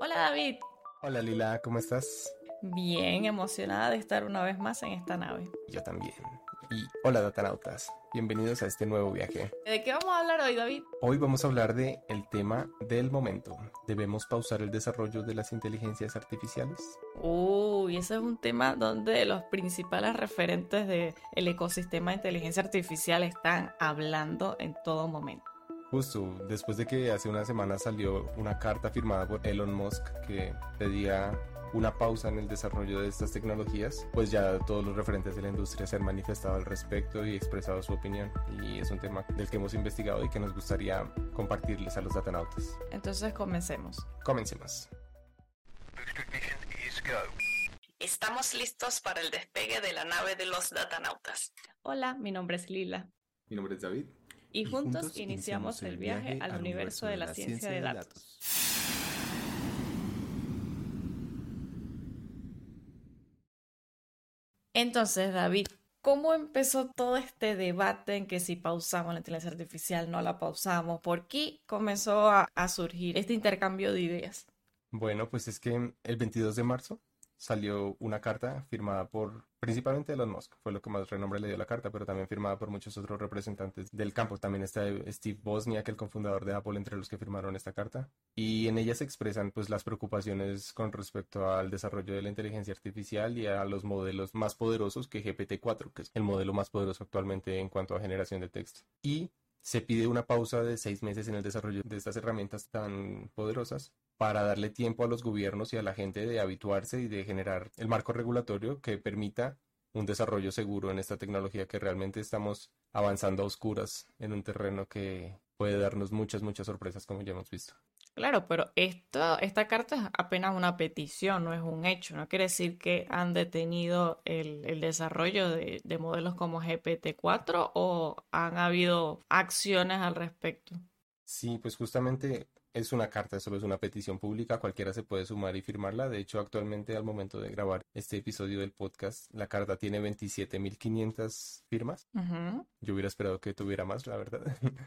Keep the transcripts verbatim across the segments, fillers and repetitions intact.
Hola David, Hola Lila, ¿cómo estás? bien emocionada de estar una vez más en esta nave. Yo también. Y hola datanautas, bienvenidos a este nuevo viaje. ¿De qué vamos a hablar hoy, David? Hoy vamos a hablar de el tema del momento. ¿Debemos pausar el desarrollo de las inteligencias artificiales? Uy, ese es un tema donde los principales referentes del ecosistema de inteligencia artificial están hablando en todo momento. Justo después de que hace una semana salió una carta firmada por Elon Musk que pedía una pausa en el desarrollo de estas tecnologías, pues ya todos los referentes de la industria se han manifestado al respecto y expresado su opinión. Y es un tema del que hemos investigado y que nos gustaría compartirles a los datanautas. Entonces comencemos. Comencemos. Estamos listos para el despegue de la nave de los datanautas. Hola, mi nombre es Lila. Mi nombre es David. Y juntos iniciamos el viaje al universo de la ciencia de datos. Entonces, David, ¿cómo empezó todo este debate en que si pausamos la inteligencia artificial, no la pausamos? ¿Por qué comenzó a, a surgir este intercambio de ideas? Bueno, pues es que el veintidós de marzo salió una carta firmada por principalmente Elon Musk, fue lo que más renombre le dio a la carta, pero también firmada por muchos otros representantes del campo. También está Steve Wozniak, el cofundador de Apple, entre los que firmaron esta carta. Y en ella se expresan pues las preocupaciones con respecto al desarrollo de la inteligencia artificial y a los modelos más poderosos que G P T cuatro, que es el modelo más poderoso actualmente en cuanto a generación de texto. Y se pide una pausa de seis meses en el desarrollo de estas herramientas tan poderosas para darle tiempo a los gobiernos y a la gente de habituarse y de generar el marco regulatorio que permita un desarrollo seguro en esta tecnología, que realmente estamos avanzando a oscuras en un terreno que puede darnos muchas, muchas sorpresas, como ya hemos visto. Claro, pero esto, esta carta es apenas una petición, no es un hecho. No quiere decir que han detenido el, el desarrollo de, de modelos como G P T cuatro o han habido acciones al respecto. Sí, pues justamente es una carta, solo es una petición pública, cualquiera se puede sumar y firmarla. De hecho, actualmente al momento de grabar este episodio del podcast, la carta tiene veintisiete mil quinientas firmas. Ujú, Yo hubiera esperado que tuviera más, la verdad.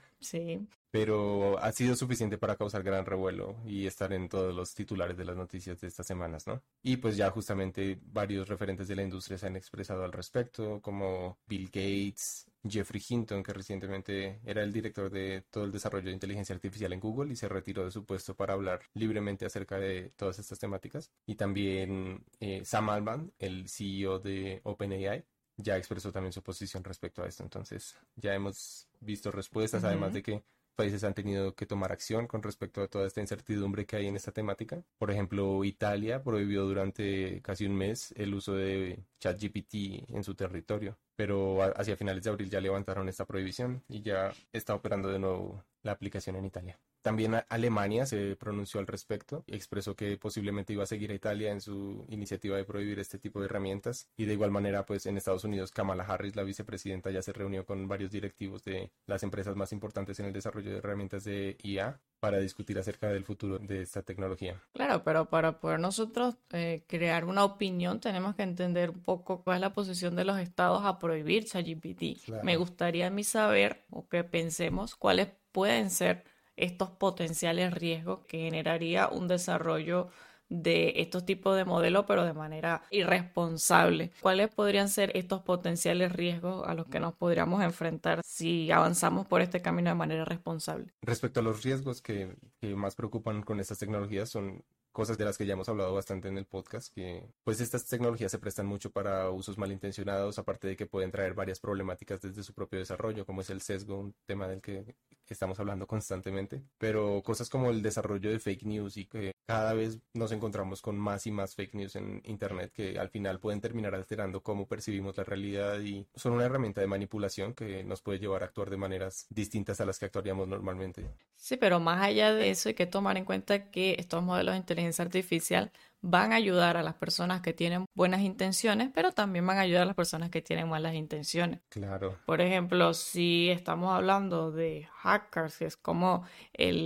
sí. Pero ha sido suficiente para causar gran revuelo y estar en todos los titulares de las noticias de estas semanas, ¿no? Y pues ya justamente varios referentes de la industria se han expresado al respecto, como Bill Gates, Jeffrey Hinton, que recientemente era el director de todo el desarrollo de inteligencia artificial en Google y se retiró de su puesto para hablar libremente acerca de todas estas temáticas. Y también eh, Sam Altman, el C E O de OpenAI, ya expresó también su posición respecto a esto. Entonces ya hemos visto respuestas, además Ujú. de que países han tenido que tomar acción con respecto a toda esta incertidumbre que hay en esta temática. Por ejemplo, Italia prohibió durante casi un mes el uso de ChatGPT en su territorio, pero a- hacia finales de abril ya levantaron esta prohibición y ya está operando de nuevo la aplicación en Italia. También a- Alemania se pronunció al respecto y expresó que posiblemente iba a seguir a Italia en su iniciativa de prohibir este tipo de herramientas. Y de igual manera, pues en Estados Unidos, Kamala Harris, la vicepresidenta, ya se reunió con varios directivos de las empresas más importantes en el desarrollo de herramientas de I A para discutir acerca del futuro de esta tecnología. Claro, pero para poder nosotros eh, crear una opinión tenemos que entender un poco cuál es la posición de los estados a prohibir ChatGPT. Me Claro. gustaría a mí saber o que pensemos cuáles pueden ser estos potenciales riesgos que generaría un desarrollo de estos tipos de modelos, pero de manera irresponsable. ¿Cuáles podrían ser estos potenciales riesgos a los que nos podríamos enfrentar si avanzamos por este camino de manera responsable? Respecto a los riesgos que, que más preocupan con estas tecnologías, son cosas de las que ya hemos hablado bastante en el podcast, que pues estas tecnologías se prestan mucho para usos malintencionados, aparte de que pueden traer varias problemáticas desde su propio desarrollo, como es el sesgo, un tema del que estamos hablando constantemente, pero cosas como el desarrollo de fake news y que cada vez nos encontramos con más y más fake news en internet que al final pueden terminar alterando cómo percibimos la realidad y son una herramienta de manipulación que nos puede llevar a actuar de maneras distintas a las que actuaríamos normalmente. Sí, pero más allá de eso hay que tomar en cuenta que estos modelos de inteligencia artificial van a ayudar a las personas que tienen buenas intenciones, pero también van a ayudar a las personas que tienen malas intenciones. Claro. Por ejemplo, si estamos hablando de hackers, que es como el,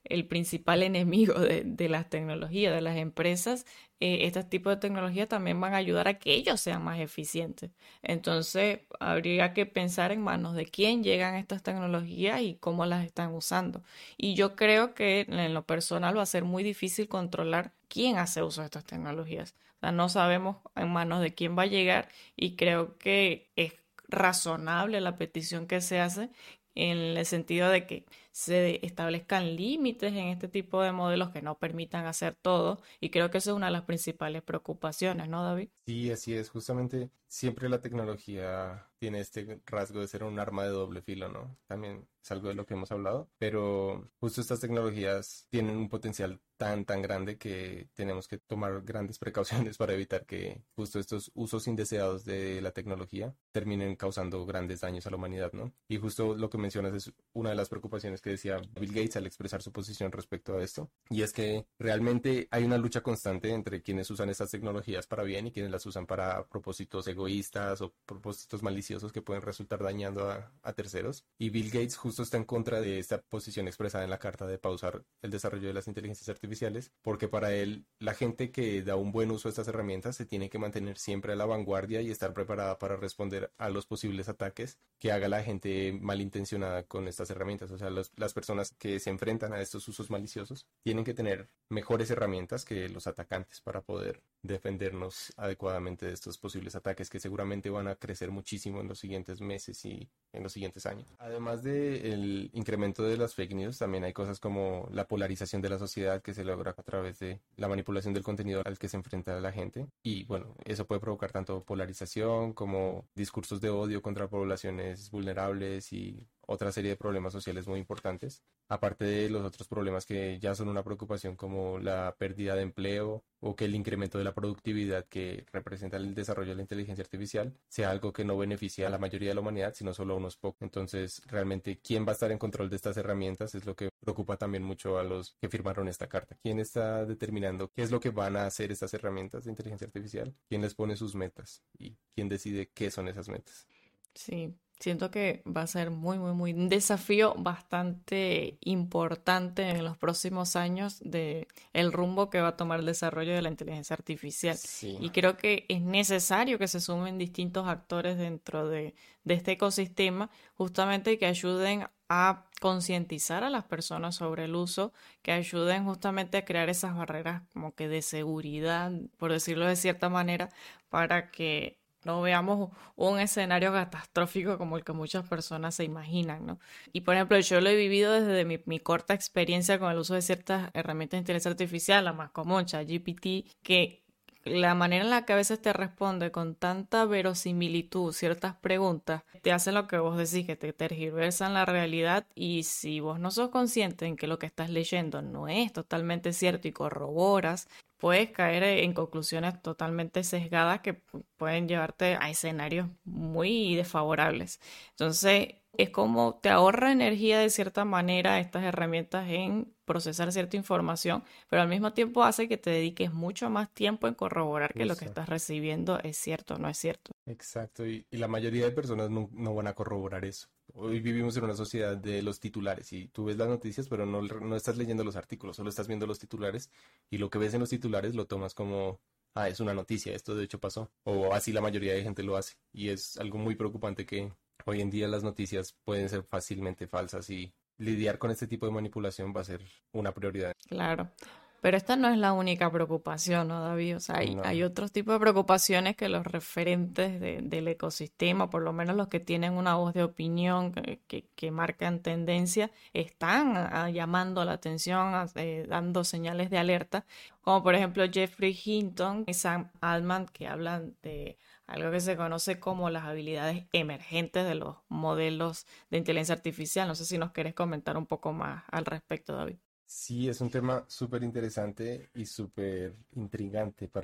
el principal enemigo de, de las tecnologías, de las empresas, eh, estos tipos de tecnologías también van a ayudar a que ellos sean más eficientes. Entonces, habría que pensar en manos de quién llegan estas tecnologías y cómo las están usando. Y yo creo que en lo personal va a ser muy difícil controlar quién hace uso de estas tecnologías. O sea, no sabemos en manos de quién va a llegar y creo que es razonable la petición que se hace en el sentido de que se establezcan límites en este tipo de modelos que no permitan hacer todo, y creo que esa es una de las principales preocupaciones, ¿no, David? Sí, así es. Justamente siempre la tecnología tiene este rasgo de ser un arma de doble filo, ¿no? También es algo de lo que hemos hablado, pero justo estas tecnologías tienen un potencial tan, tan grande que tenemos que tomar grandes precauciones para evitar que justo estos usos indeseados de la tecnología terminen causando grandes daños a la humanidad, ¿no? Y justo lo que mencionas es una de las preocupaciones que decía Bill Gates al expresar su posición respecto a esto, y es que realmente hay una lucha constante entre quienes usan estas tecnologías para bien y quienes las usan para propósitos egoístas o propósitos maliciosos que pueden resultar dañando a, a terceros. Y Bill Gates justo está en contra de esta posición expresada en la carta de pausar el desarrollo de las inteligencias artificiales, porque para él la gente que da un buen uso de estas herramientas se tiene que mantener siempre a la vanguardia y estar preparada para responder a los posibles ataques que haga la gente malintencionada con estas herramientas. O sea, los, las personas que se enfrentan a estos usos maliciosos tienen que tener mejores herramientas que los atacantes para poder defendernos adecuadamente de estos posibles ataques que seguramente van a crecer muchísimo en los siguientes meses y en los siguientes años. Además del incremento de las fake news, también hay cosas como la polarización de la sociedad que se logra a través de la manipulación del contenido al que se enfrenta la gente. Y bueno, eso puede provocar tanto polarización como discursos de odio contra poblaciones vulnerables y otra serie de problemas sociales muy importantes, aparte de los otros problemas que ya son una preocupación como la pérdida de empleo o que el incremento de la productividad que representa el desarrollo de la inteligencia artificial sea algo que no beneficia a la mayoría de la humanidad, sino solo a unos pocos. Entonces, realmente, ¿quién va a estar en control de estas herramientas? Es lo que preocupa también mucho a los que firmaron esta carta. ¿Quién está determinando qué es lo que van a hacer estas herramientas de inteligencia artificial? ¿Quién les pone sus metas? ¿Y quién decide qué son esas metas? Sí, siento que va a ser muy, muy, muy un desafío bastante importante en los próximos años de el rumbo que va a tomar el desarrollo de la inteligencia artificial. Sí. Y creo que es necesario que se sumen distintos actores dentro de, de este ecosistema, justamente que ayuden a concientizar a las personas sobre el uso, que ayuden justamente a crear esas barreras como que de seguridad, por decirlo de cierta manera, para que no veamos un escenario catastrófico como el que muchas personas se imaginan, ¿no? Y por ejemplo, yo lo he vivido desde mi, mi corta experiencia con el uso de ciertas herramientas de inteligencia artificial, la más común, ChatGPT, que la manera en la que a veces te responde con tanta verosimilitud ciertas preguntas, te hacen lo que vos decís, que te tergiversan la realidad, y si vos no sos consciente en que lo que estás leyendo no es totalmente cierto y corroboras, puedes caer en conclusiones totalmente sesgadas que pueden llevarte a escenarios muy desfavorables. Entonces, es como te ahorra energía de cierta manera estas herramientas en procesar cierta información, pero al mismo tiempo hace que te dediques mucho más tiempo en corroborar que lo que Justo. estás recibiendo es cierto o no es cierto. Exacto, y, y la mayoría de personas no, no van a corroborar eso. Hoy vivimos en una sociedad de los titulares y tú ves las noticias, pero no, no estás leyendo los artículos, solo estás viendo los titulares y lo que ves en los titulares lo tomas como, ah, es una noticia, esto de hecho pasó, o así la mayoría de gente lo hace. Y es algo muy preocupante que hoy en día las noticias pueden ser fácilmente falsas y lidiar con este tipo de manipulación va a ser una prioridad. Claro. Pero esta no es la única preocupación, ¿no, David? O sea, hay, hay No, otros tipos de preocupaciones que los referentes de- del ecosistema, por lo menos los que tienen una voz de opinión que, que- que marcan tendencia, están ah, llamando la atención, ah, eh, dando señales de alerta, como por ejemplo Jeffrey Hinton y Sam Altman, que hablan de algo que se conoce como las habilidades emergentes de los modelos de inteligencia artificial. No sé si nos quieres comentar un poco más al respecto, David. sí, es un tema súper interesante y súper intrigante para mí.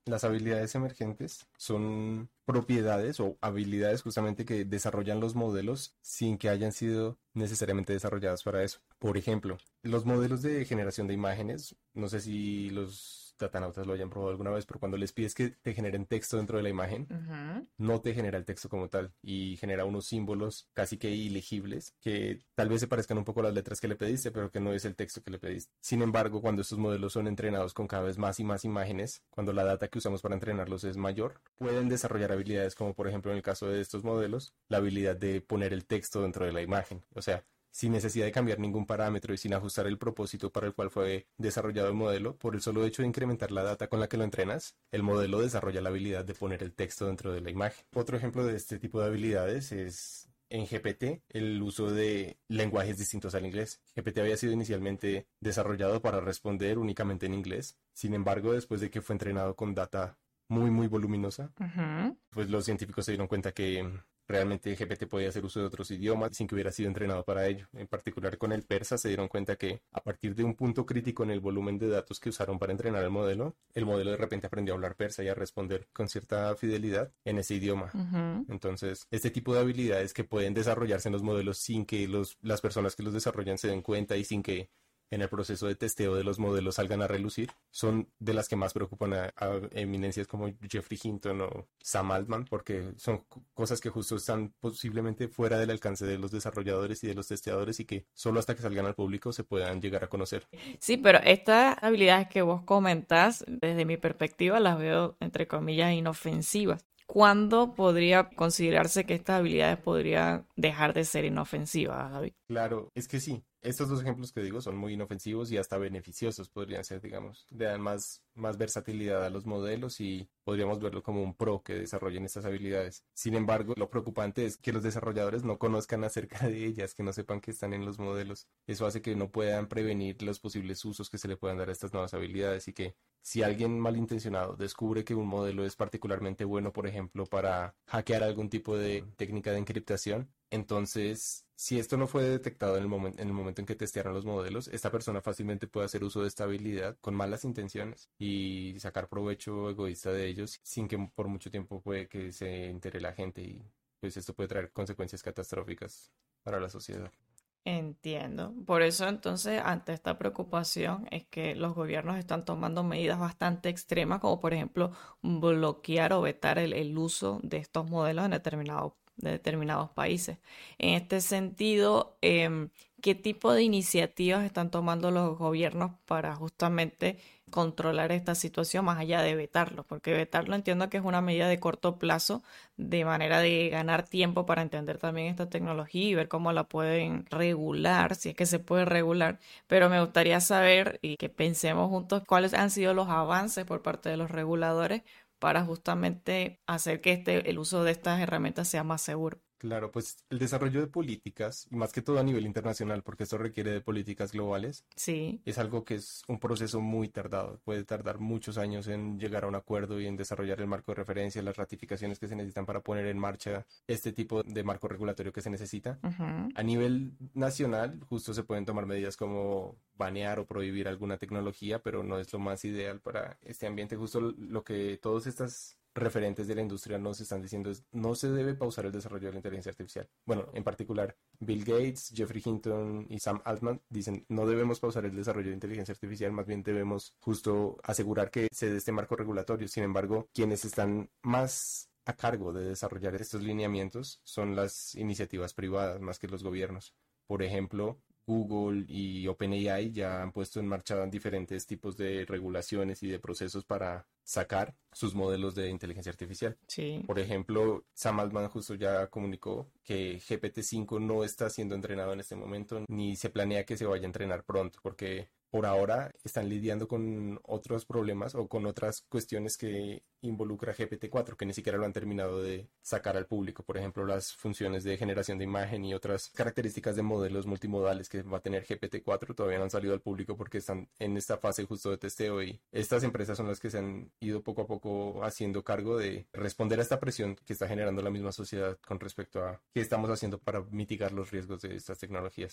Las habilidades emergentes son propiedades o habilidades justamente que desarrollan los modelos sin que hayan sido necesariamente desarrolladas para eso. Por ejemplo, los modelos de generación de imágenes, no sé si los datanautas lo hayan probado alguna vez, pero cuando les pides que te generen texto dentro de la imagen, Ujú. no te genera el texto como tal y genera unos símbolos casi que ilegibles que tal vez se parezcan un poco a las letras que le pediste, pero que no es el texto que le pediste. Sin embargo, cuando estos modelos son entrenados con cada vez más y más imágenes, cuando la data que usamos para entrenarlos es mayor, pueden desarrollar habilidades como por ejemplo en el caso de estos modelos, la habilidad de poner el texto dentro de la imagen. O sea, sin necesidad de cambiar ningún parámetro y sin ajustar el propósito para el cual fue desarrollado el modelo, por el solo hecho de incrementar la data con la que lo entrenas, el modelo desarrolla la habilidad de poner el texto dentro de la imagen. Otro ejemplo de este tipo de habilidades es en G P T el uso de lenguajes distintos al inglés. G P T había sido inicialmente desarrollado para responder únicamente en inglés. Sin embargo, después de que fue entrenado con data muy muy voluminosa, Ujú. pues los científicos se dieron cuenta que realmente G P T podía hacer uso de otros idiomas sin que hubiera sido entrenado para ello. En particular con el persa se dieron cuenta que a partir de un punto crítico en el volumen de datos que usaron para entrenar el modelo, el modelo de repente aprendió a hablar persa y a responder con cierta fidelidad en ese idioma. Ujú. Entonces, este tipo de habilidades que pueden desarrollarse en los modelos sin que los, las personas que los desarrollan se den cuenta y sin que en el proceso de testeo de los modelos salgan a relucir, son de las que más preocupan a, a eminencias como Geoffrey Hinton o Sam Altman, porque son c- cosas que justo están posiblemente fuera del alcance de los desarrolladores y de los testeadores y que solo hasta que salgan al público se puedan llegar a conocer. Sí, pero estas habilidades que vos comentás, desde mi perspectiva, las veo entre comillas inofensivas. ¿Cuándo podría considerarse que estas habilidades podrían dejar de ser inofensivas, David? Claro, es que sí, estos dos ejemplos que digo son muy inofensivos y hasta beneficiosos podrían ser, digamos, le dan más, más versatilidad a los modelos y podríamos verlo como un pro que desarrollen estas habilidades. Sin embargo, lo preocupante es que los desarrolladores no conozcan acerca de ellas, que no sepan que están en los modelos. Eso hace que no puedan prevenir los posibles usos que se le puedan dar a estas nuevas habilidades y que si alguien malintencionado descubre que un modelo es particularmente bueno, por ejemplo, para hackear algún tipo de técnica de encriptación, entonces, si esto no fue detectado en el momento, en el momento en que testearon los modelos, esta persona fácilmente puede hacer uso de esta habilidad con malas intenciones y sacar provecho egoísta de ellos sin que por mucho tiempo puede que se entere la gente y pues esto puede traer consecuencias catastróficas para la sociedad. Entiendo. Por eso entonces, ante esta preocupación, es que los gobiernos están tomando medidas bastante extremas, como por ejemplo bloquear o vetar el, el uso de estos modelos en determinados, de determinados países. En este sentido, em, ¿qué tipo de iniciativas están tomando los gobiernos para justamente controlar esta situación más allá de vetarlo? Porque vetarlo entiendo que es una medida de corto plazo de manera de ganar tiempo para entender también esta tecnología y ver cómo la pueden regular, si es que se puede regular. Pero me gustaría saber y que pensemos juntos cuáles han sido los avances por parte de los reguladores para justamente hacer que este, el uso de estas herramientas sea más seguro. Claro, pues el desarrollo de políticas, y más que todo a nivel internacional, porque esto requiere de políticas globales, Sí. es algo que es un proceso muy tardado. Puede tardar muchos años en llegar a un acuerdo y en desarrollar el marco de referencia, las ratificaciones que se necesitan para poner en marcha este tipo de marco regulatorio que se necesita. Ujú. A nivel nacional, justo se pueden tomar medidas como banear o prohibir alguna tecnología, pero no es lo más ideal para este ambiente. Justo lo que todas estas referentes de la industria nos están diciendo es no se debe pausar el desarrollo de la inteligencia artificial. Bueno, en particular, Bill Gates, Jeffrey Hinton y Sam Altman dicen no debemos pausar el desarrollo de inteligencia artificial, más bien debemos justo asegurar que se dé este marco regulatorio. Sin embargo, quienes están más a cargo de desarrollar estos lineamientos son las iniciativas privadas más que los gobiernos. Por ejemplo, Google y OpenAI ya han puesto en marcha diferentes tipos de regulaciones y de procesos para sacar sus modelos de inteligencia artificial. Sí. Por ejemplo, Sam Altman justo ya comunicó que G P T cinco no está siendo entrenado en este momento, ni se planea que se vaya a entrenar pronto, porque por ahora están lidiando con otros problemas o con otras cuestiones que involucra G P T cuatro, que ni siquiera lo han terminado de sacar al público. Por ejemplo, las funciones de generación de imagen y otras características de modelos multimodales que va a tener G P T cuatro todavía no han salido al público porque están en esta fase justo de testeo y estas empresas son las que se han ido poco a poco haciendo cargo de responder a esta presión que está generando la misma sociedad con respecto a qué estamos haciendo para mitigar los riesgos de estas tecnologías.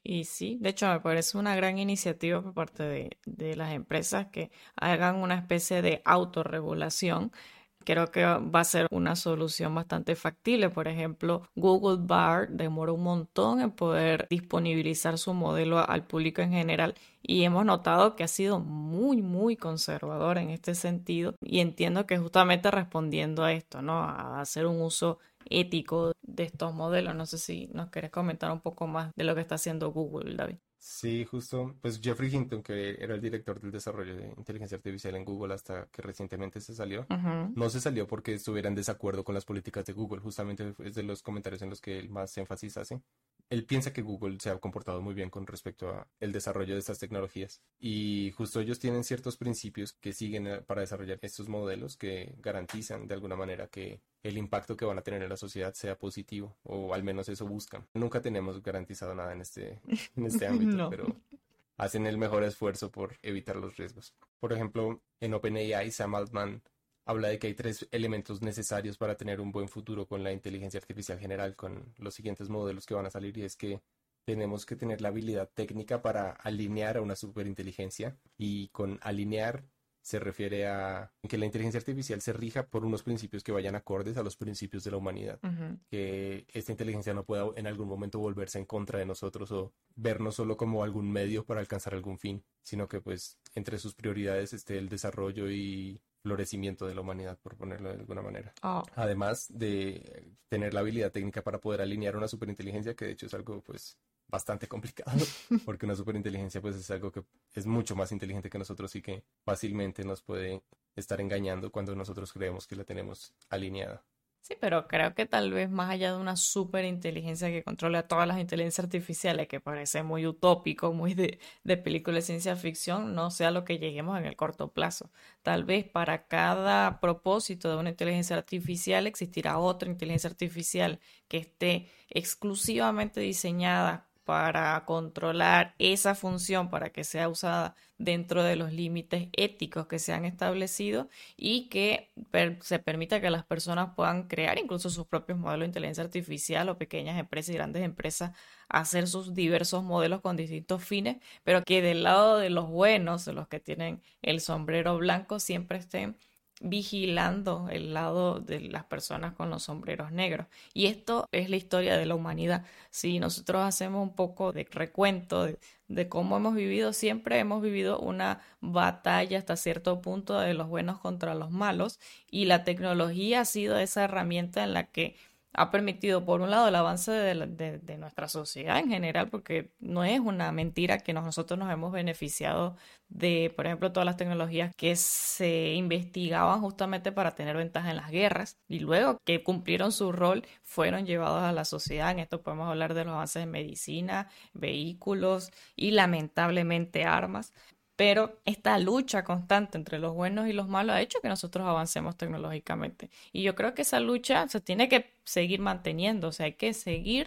Y sí, de hecho me parece una gran iniciativa por parte de, de las empresas que hagan una especie de autorregulación. Creo que va a ser una solución bastante factible. Por ejemplo, Google Bar demoró un montón en poder disponibilizar su modelo al público en general y hemos notado que ha sido muy, muy conservador en este sentido y entiendo que justamente respondiendo a esto, ¿no? A hacer un uso ético de estos modelos. No sé si nos querés comentar un poco más de lo que está haciendo Google, David. Sí, justo, pues Jeffrey Hinton, que era el director del desarrollo de inteligencia artificial en Google hasta que recientemente se salió, Ujú. no se salió porque estuviera en desacuerdo con las políticas de Google, justamente es de los comentarios en los que él más énfasis hace. Él piensa que Google se ha comportado muy bien con respecto a el desarrollo de estas tecnologías y justo ellos tienen ciertos principios que siguen eh, para desarrollar estos modelos que garantizan de alguna manera que el impacto que van a tener en la sociedad sea positivo, o al menos eso buscan. Nunca tenemos garantizado nada en este, en este ámbito, No. pero hacen el mejor esfuerzo por evitar los riesgos. Por ejemplo, en OpenAI, Sam Altman habla de que hay tres elementos necesarios para tener un buen futuro con la inteligencia artificial general, con los siguientes modelos que van a salir, y es que tenemos que tener la habilidad técnica para alinear a una superinteligencia, y con alinear se refiere a que la inteligencia artificial se rija por unos principios que vayan acordes a los principios de la humanidad, Ujú. que esta inteligencia no pueda en algún momento volverse en contra de nosotros o vernos solo como algún medio para alcanzar algún fin, sino que pues entre sus prioridades esté el desarrollo y florecimiento de la humanidad, por ponerlo de alguna manera. Oh, Además de tener la habilidad técnica para poder alinear una superinteligencia, que de hecho es algo pues bastante complicado, porque una superinteligencia pues es algo que es mucho más inteligente que nosotros y que fácilmente nos puede estar engañando cuando nosotros creemos que la tenemos alineada. sí, pero creo que tal vez más allá de una superinteligencia que controle a todas las inteligencias artificiales, que parece muy utópico, muy de, de película de ciencia ficción, no sea lo que lleguemos en el corto plazo. Tal vez para cada propósito de una inteligencia artificial existirá otra inteligencia artificial que esté exclusivamente diseñada para controlar esa función, para que sea usada dentro de los límites éticos que se han establecido y que per- se permita que las personas puedan crear incluso sus propios modelos de inteligencia artificial o pequeñas empresas y grandes empresas hacer sus diversos modelos con distintos fines, pero que del lado de los buenos, de los que tienen el sombrero blanco, siempre estén vigilando el lado de las personas con los sombreros negros. Y esto es la historia de la humanidad. Si nosotros hacemos un poco de recuento de, de cómo hemos vivido, siempre hemos vivido una batalla hasta cierto punto de los buenos contra los malos y la tecnología ha sido esa herramienta en la que ha permitido, por un lado, el avance de, la- de- de nuestra sociedad en general, porque no es una mentira que nosotros nos hemos beneficiado de, por ejemplo, todas las tecnologías que se investigaban justamente para tener ventaja en las guerras y luego que cumplieron su rol fueron llevados a la sociedad. En esto podemos hablar de los avances en medicina, vehículos y lamentablemente armas. Pero esta lucha constante entre los buenos y los malos ha hecho que nosotros avancemos tecnológicamente. Y yo creo que esa lucha se tiene que seguir manteniendo, o sea, hay que seguir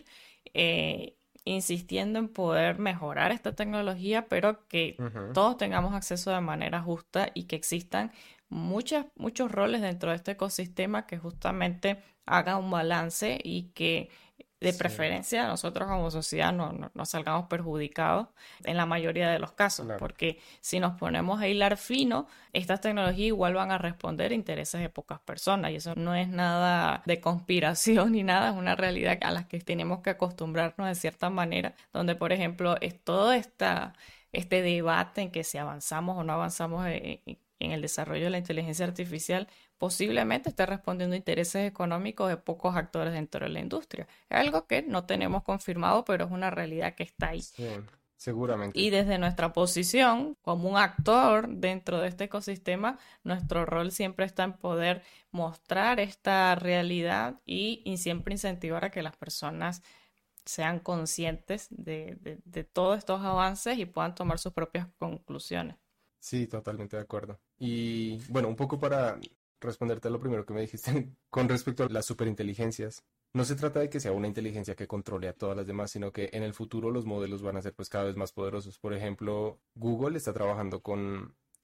eh, insistiendo en poder mejorar esta tecnología, pero que Ujú. todos tengamos acceso de manera justa y que existan muchas, muchos roles dentro de este ecosistema que justamente hagan un balance y que de Sí, preferencia nosotros como sociedad no, no, no salgamos perjudicados en la mayoría de los casos, claro. porque si nos ponemos a hilar fino, estas tecnologías igual van a responder a intereses de pocas personas y eso no es nada de conspiración ni nada, es una realidad a la que tenemos que acostumbrarnos de cierta manera, donde por ejemplo es todo esta, este debate en que si avanzamos o no avanzamos en, en el desarrollo de la inteligencia artificial posiblemente esté respondiendo a intereses económicos de pocos actores dentro de la industria. Es algo que no tenemos confirmado, pero es una realidad que está ahí. Sí, seguramente. Y desde nuestra posición como un actor dentro de este ecosistema, nuestro rol siempre está en poder mostrar esta realidad y, y siempre incentivar a que las personas sean conscientes de, de, de todos estos avances y puedan tomar sus propias conclusiones. Sí, totalmente de acuerdo. Y bueno, un poco para responderte a lo primero que me dijiste con respecto a las superinteligencias. No se trata de que sea una inteligencia que controle a todas las demás, sino que en el futuro los modelos van a ser pues cada vez más poderosos. Por ejemplo, Google está trabajando con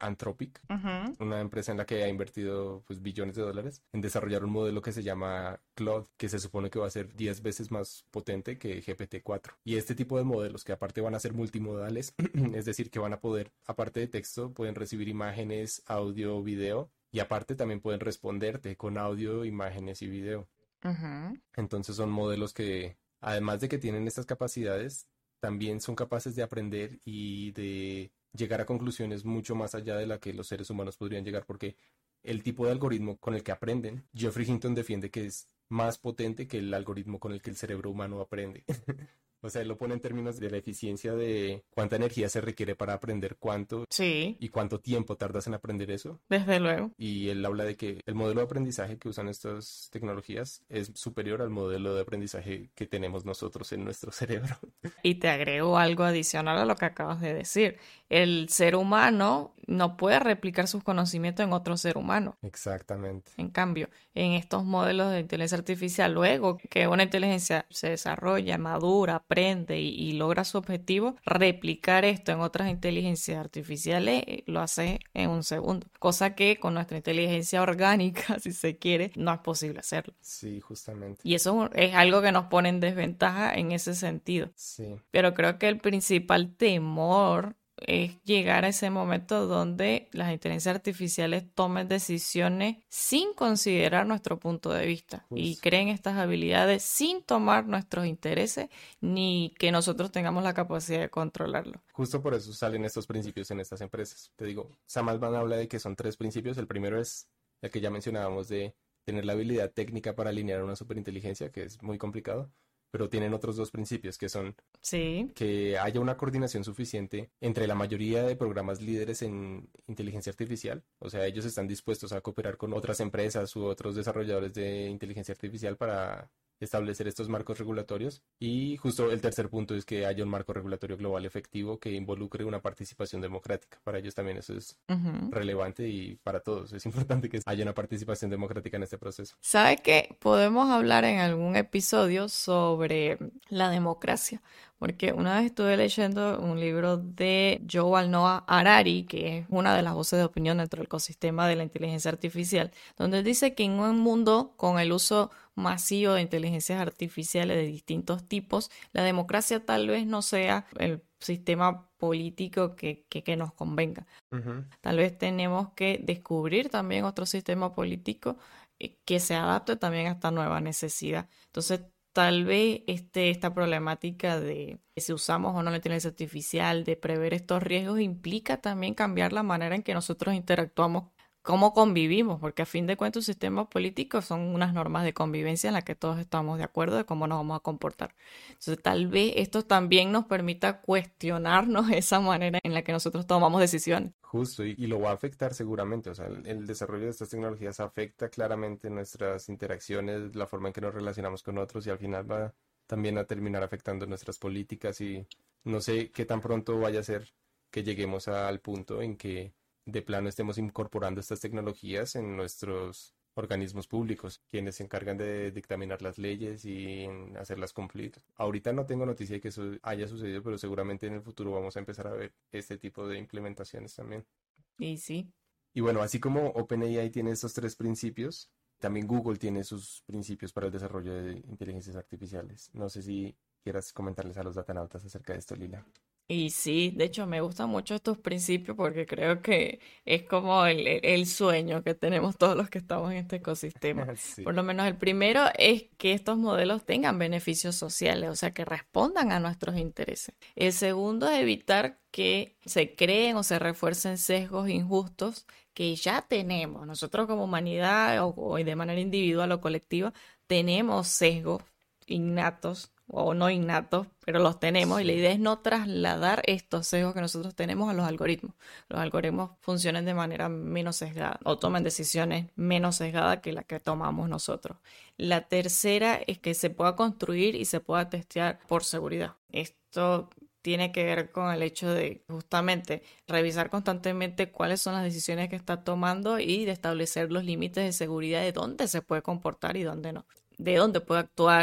Anthropic, Ujú. una empresa en la que ha invertido pues billones de dólares en desarrollar un modelo que se llama Claude, que se supone que va a ser diez veces más potente que G P T cuatro. Y este tipo de modelos que aparte van a ser multimodales, es decir, que van a poder, aparte de texto, pueden recibir imágenes, audio, video, y aparte también pueden responderte con audio, imágenes y video. Ujú. Entonces son modelos que, además de que tienen estas capacidades, también son capaces de aprender y de llegar a conclusiones mucho más allá de la que los seres humanos podrían llegar, porque el tipo de algoritmo con el que aprenden, Geoffrey Hinton defiende que es más potente que el algoritmo con el que el cerebro humano aprende. O sea, él lo pone en términos de la eficiencia de cuánta energía se requiere para aprender cuánto Sí, y cuánto tiempo tardas en aprender eso. desde luego. Y él habla de que el modelo de aprendizaje que usan estas tecnologías es superior al modelo de aprendizaje que tenemos nosotros en nuestro cerebro. Y te agrego algo adicional a lo que acabas de decir. El ser humano no puede replicar sus conocimientos en otro ser humano. Exactamente. En cambio, en estos modelos de inteligencia artificial, luego que una inteligencia se desarrolla, madura, aprende y, y logra su objetivo, replicar esto en otras inteligencias artificiales eh, lo hace en un segundo. Cosa que con nuestra inteligencia orgánica, si se quiere, no es posible hacerlo. Sí, justamente. Y eso es algo que nos pone en desventaja en ese sentido. Sí. Pero creo que el principal temor es llegar a ese momento donde las inteligencias artificiales tomen decisiones sin considerar nuestro punto de vista y Justo. creen estas habilidades sin tomar nuestros intereses ni que nosotros tengamos la capacidad de controlarlo. Justo por eso salen estos principios en estas empresas. Te digo, Sam Altman habla de que son tres principios. El primero es el que ya mencionábamos de tener la habilidad técnica para alinear una superinteligencia, que es muy complicado, pero tienen otros dos principios que son Sí, que haya una coordinación suficiente entre la mayoría de programas líderes en inteligencia artificial. O sea, ellos están dispuestos a cooperar con otras empresas u otros desarrolladores de inteligencia artificial para establecer estos marcos regulatorios. Y justo el tercer punto es que haya un marco regulatorio global efectivo que involucre una participación democrática. Para ellos también eso es ujú. relevante y para todos es importante que haya una participación democrática en este proceso. ¿Sabe qué? Podemos hablar en algún episodio sobre la democracia, porque una vez estuve leyendo un libro de Yuval Noah Harari, que es una de las voces de opinión dentro del ecosistema de la inteligencia artificial, donde dice que en un mundo con el uso masivo de inteligencias artificiales de distintos tipos, la democracia tal vez no sea el sistema político que, que, que nos convenga. Ujú. Tal vez tenemos que descubrir también otro sistema político eh, que se adapte también a esta nueva necesidad. Entonces, tal vez este, esta problemática de si usamos o no la inteligencia artificial, de prever estos riesgos, implica también cambiar la manera en que nosotros interactuamos, cómo convivimos, porque a fin de cuentas, un sistema político son unas normas de convivencia en las que todos estamos de acuerdo de cómo nos vamos a comportar. Entonces, tal vez esto también nos permita cuestionarnos esa manera en la que nosotros tomamos decisiones. Justo, y, y lo va a afectar seguramente, o sea, el, el desarrollo de estas tecnologías afecta claramente nuestras interacciones, la forma en que nos relacionamos con otros y al final va también a terminar afectando nuestras políticas y no sé qué tan pronto vaya a ser que lleguemos a- al punto en que de plano estemos incorporando estas tecnologías en nuestros organismos públicos, quienes se encargan de dictaminar las leyes y en hacerlas cumplir. Ahorita no tengo noticia de que eso haya sucedido, pero seguramente en el futuro vamos a empezar a ver este tipo de implementaciones también. Y sí. Y bueno, así como OpenAI tiene estos tres principios, también Google tiene sus principios para el desarrollo de inteligencias artificiales. No sé si quieras comentarles a los datanautas acerca de esto, Lila. Y sí, de hecho me gustan mucho estos principios porque creo que es como el, el- el sueño que tenemos todos los que estamos en este ecosistema. Sí. Por lo menos el primero es que estos modelos tengan beneficios sociales, o sea, que respondan a nuestros intereses. El segundo es evitar que se creen o se refuercen sesgos injustos que ya tenemos. Nosotros como humanidad o, o de manera individual o colectiva tenemos sesgos innatos o no innatos, pero los tenemos y la Sí. idea es no trasladar estos sesgos que nosotros tenemos a los algoritmos. Los algoritmos funcionan de manera menos sesgada o toman decisiones menos sesgadas que la que tomamos nosotros. La tercera es que se pueda construir y se pueda testear por seguridad. Esto tiene que ver con el hecho de justamente revisar constantemente cuáles son las decisiones que está tomando y de establecer los límites de seguridad de dónde se puede comportar y dónde no, de dónde puede actuar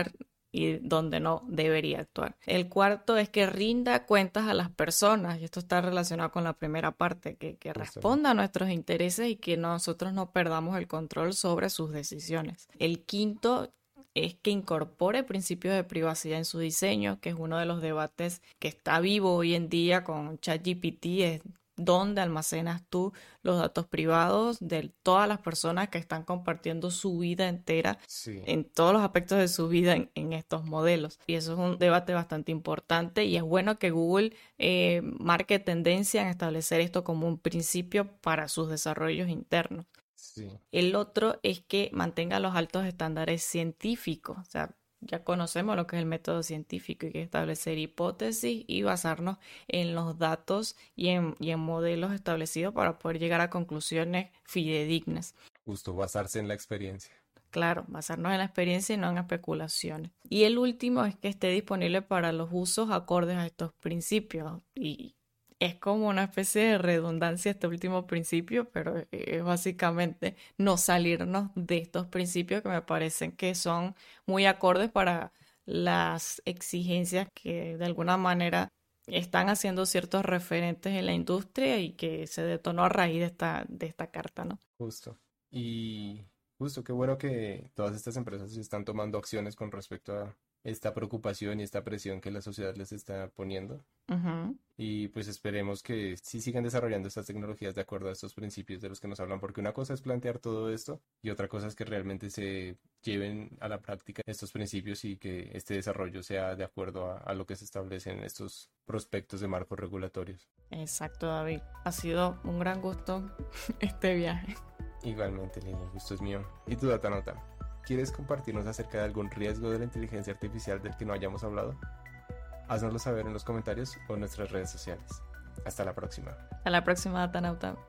y donde no debería actuar. El cuarto es que rinda cuentas a las personas, y esto está relacionado con la primera parte, que, que responda a nuestros intereses y que nosotros no perdamos el control sobre sus decisiones. El quinto es que incorpore principios de privacidad en su diseño, que es uno de los debates que está vivo hoy en día con ChatGPT, es dónde almacenas tú los datos privados de todas las personas que están compartiendo su vida entera, Sí. en todos los aspectos de su vida en, en estos modelos. Y eso es un debate bastante importante y es bueno que Google eh, marque tendencia en establecer esto como un principio para sus desarrollos internos. Sí. El otro es que mantenga los altos estándares científicos, o sea, ya conocemos lo que es el método científico y que es establecer hipótesis y basarnos en los datos y en, y en modelos establecidos para poder llegar a conclusiones fidedignas. Justo, basarse en la experiencia. Claro, basarnos en la experiencia y no en especulaciones. Y el último es que esté disponible para los usos acordes a estos principios. Y es como una especie de redundancia este último principio, pero es básicamente no salirnos de estos principios que me parecen que son muy acordes para las exigencias que de alguna manera están haciendo ciertos referentes en la industria y que se detonó a raíz de esta, de esta carta, ¿no? Justo. Y justo, qué bueno que todas estas empresas están tomando acciones con respecto a esta preocupación y esta presión que la sociedad les está poniendo. Ujú. Y pues esperemos que sí sigan desarrollando estas tecnologías de acuerdo a estos principios de los que nos hablan, porque una cosa es plantear todo esto y otra cosa es que realmente se lleven a la práctica estos principios y que este desarrollo sea de acuerdo a, a lo que se establece en estos prospectos de marcos regulatorios. Exacto, David. Ha sido un gran gusto este viaje. Igualmente, Lina, el gusto es mío. ¿Y tú, Datanota? ¿Quieres compartirnos acerca de algún riesgo de la inteligencia artificial del que no hayamos hablado? Haznoslo saber en los comentarios o en nuestras redes sociales. Hasta la próxima. A la próxima, Datanauta.